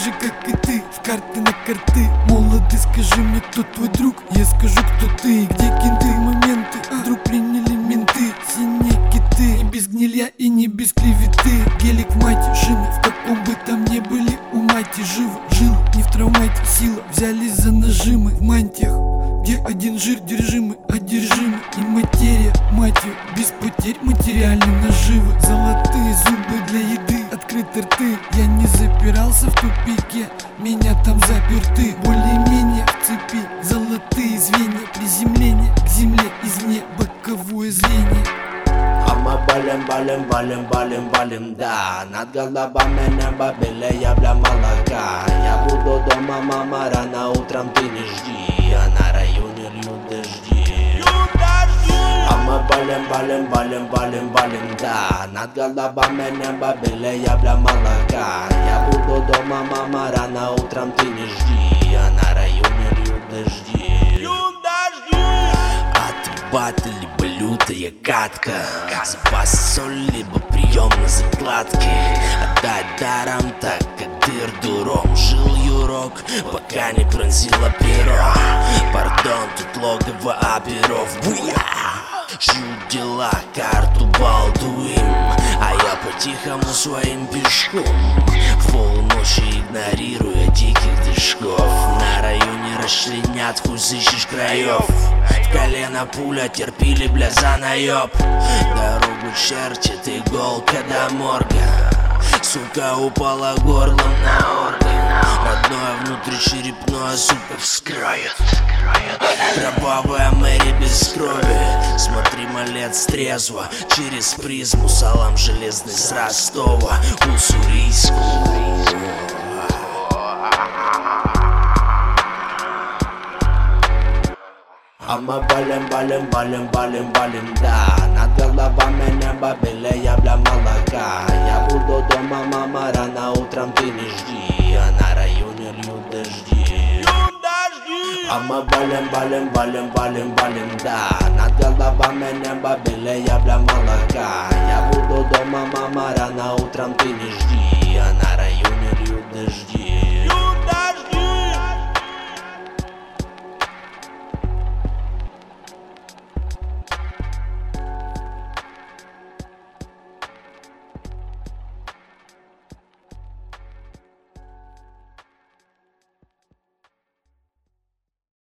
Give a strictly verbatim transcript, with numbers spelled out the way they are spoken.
же, как и ты, в карты на карты. Молодый, скажи мне, кто твой друг, я скажу, кто ты. И где кенты моменты, вдруг приняли менты. Синие киты, не без гнилья и не без клеветы. Гелик в мате, шины, в каком бы там не были у мати. Живо, жил, не в травмате, сила, взялись за нажимы в мантиях, где один жир держимый, одержимый. И материя, мать ее, без потерь материальной наживы. Золотые зубы для еды, открыты рты. Я не запирался в тупике, меня там заперты. Более-менее в цепи, золотые звенья. Приземление к земле, извне боковое зрение. А мы балим, балим, балим, балим, балим, да. Над головами небо белее бля молока. Я буду дома, мама, рано утром ты не жди. А на районе льют дожди. А мы балим, балим, балим, балим, балим, да. Над головами небо белее бля молока. Я буду дома, мама, рано утром ты не жди. А на районе льют дожди. От батли лютая катка, запас соль, либо прием на закладке. Отдать даром, так как дыр дуром. Жил юрок, пока не пронзило перо. Пардон, тут логово оперов. Буя! Ждут дела, карту балдуем, а я по-тихому своим пешком. В полуночи игнорируя диких движков. На районе расчленят, хуй сыщешь краев. В колено пуля, терпили, бля, за наеб. Дорогу чертит иголка до морга. Сука упала горлом на орган. Родное внутри черепное, сука, вскроет. Кровавая Мэри без крови. Смотри, малец, трезво. Через призму салам железный с Ростова. Уссурийску. А мы балим, балим, балим, балим, балим, да. Над головами небо белее бля молока. Я буду дома, мама, рано утром ты не жди. А на районе льют дожди. А мы балим, балим, балим, балим, балим, да. Над головами небо белее бля молока. Я буду дома, мама, рано утром ты не жди. А на